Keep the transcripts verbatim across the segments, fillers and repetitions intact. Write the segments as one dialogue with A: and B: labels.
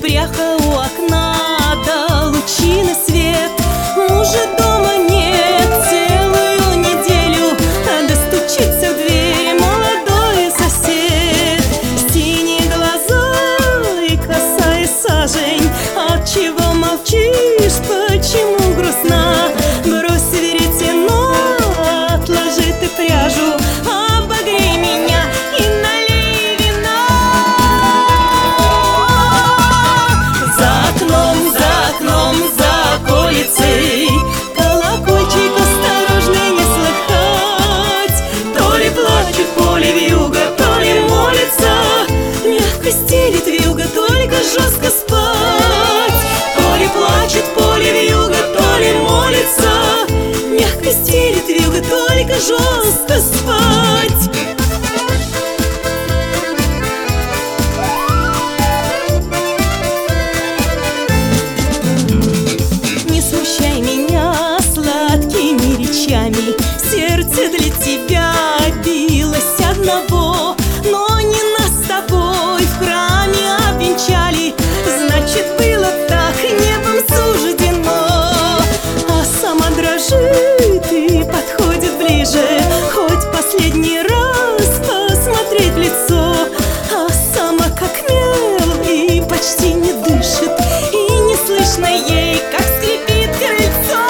A: пряха у окна, да лучины свет. Мужа дома нет целую неделю, а достучится в дверь молодой сосед. Синие глаза и косая сажень. Отчего молчишь, почему грустна? Брось веретено, отложи ты пряжу, обогрей меня и налей вина. За окном, за окном, за околицей колокольчик осторожный не слыхать. То ли плачет поле вьюга, то ли молится. Мягко стелит вьюга, только жестко спать. То ли плачет поле вьюга, то ли молится. Мягко стелит вьюга, только жестко спать. Не смущай меня сладкими речами, сердце для тебя билось одного. Но не нас с тобой в храме обвенчали, значит, было так небом суждено. А сама дрожит и подходит ближе, хоть последний раз посмотреть в лицо. А сама как мел и почти не дышит, и не слышно ей, как скрипит крыльцо.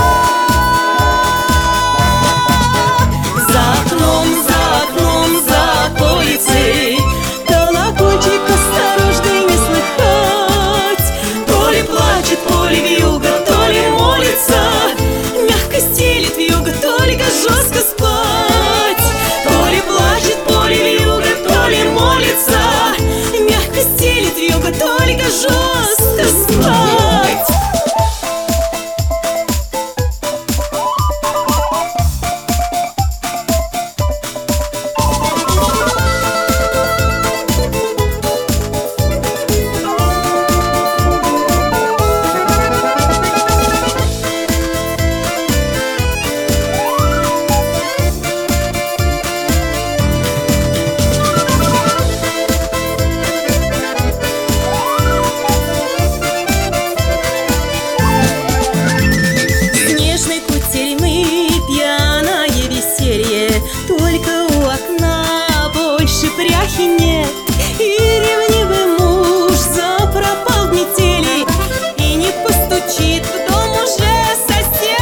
A: За окном, за окном, за околицей колокольчик осторожный не слыхать. То ли плачет поле вьюга, то ли молится. Мягко стелит вьюга, только жестко спать. То ли плачет поле вьюга, то ли молится. Мягко стелит вьюга, только жестко спать. Только у окна больше пряхи нет, и ревнивый муж запропал в метели, и не постучит в дом уже сосед.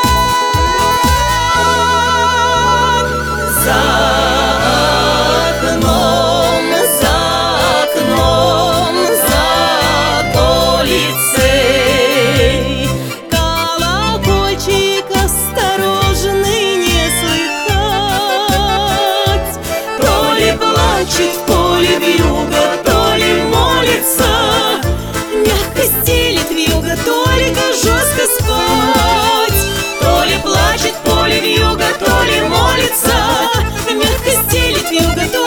A: За окном, за окном, за околицей колокольчик осторожный не слыхать. То ли плачет в поле вьюга, то ли молится. Мягко стелит вьюга, только жестко спать. То ли плачет поле вьюга, то ли молится. Мягко стелит вьюга, то